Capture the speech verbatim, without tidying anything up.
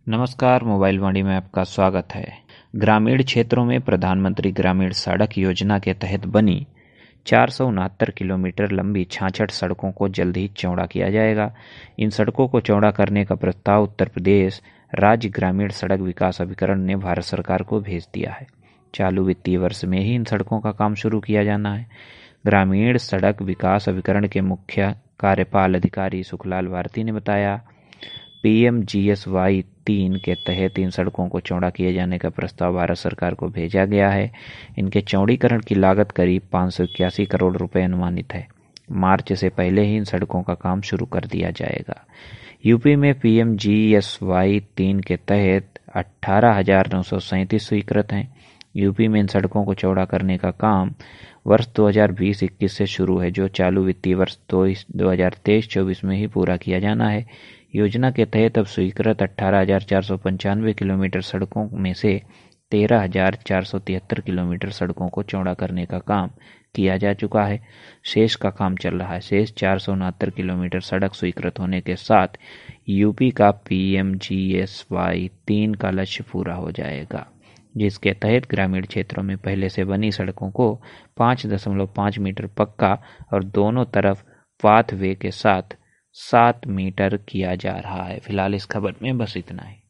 नमस्कार, मोबाइल मंडी में आपका स्वागत है। ग्रामीण क्षेत्रों में प्रधानमंत्री ग्रामीण सड़क योजना के तहत बनी चार सौ उनहत्तर किलोमीटर लंबी छाछठ सड़कों को जल्द ही चौड़ा किया जाएगा। इन सड़कों को चौड़ा करने का प्रस्ताव उत्तर प्रदेश राज्य ग्रामीण सड़क विकास अभिकरण ने भारत सरकार को भेज दिया है। चालू वित्तीय वर्ष में ही इन सड़कों का काम शुरू किया जाना है। ग्रामीण सड़क विकास अभिकरण के मुख्य कार्यपाल अधिकारी सुखलाल भारती ने बताया, पीएम जीएसवाई तीन के तहत इन सड़कों को चौड़ा किए जाने का प्रस्ताव भारत सरकार को भेजा गया है। इनके चौड़ीकरण की लागत करीब पाँच सौ इक्यासी करोड़ रुपए अनुमानित है। मार्च से पहले ही इन सड़कों का काम शुरू कर दिया जाएगा। यूपी में पीएम जीएसवाई तीन के तहत अठारह हजार नौ सौ सैंतीस स्वीकृत हैं। यूपी में इन सड़कों को चौड़ा करने का काम वर्ष दो हज़ार बीस इक्कीस से शुरू है, जो चालू वित्तीय वर्ष दो हज़ार तेईस चौबीस में ही पूरा किया जाना है। योजना के तहत अब स्वीकृत अठारह हजार चार सौ पंचानवे किलोमीटर सड़कों में से तेरह हजार चार सौ तिहत्तर किलोमीटर सड़कों को चौड़ा करने का काम किया जा चुका है। शेष का काम चल रहा है। शेष चार सौ उनहत्तर किलोमीटर सड़क स्वीकृत होने के साथ यूपी का पीएमजीएसवाई तीन का लक्ष्य पूरा हो जाएगा, जिसके तहत ग्रामीण क्षेत्रों में पहले से बनी सड़कों को पाँच दशमलव पाँच मीटर पक्का और दोनों तरफ पाथवे के साथ सात मीटर किया जा रहा है। फिलहाल इस खबर में बस इतना ही।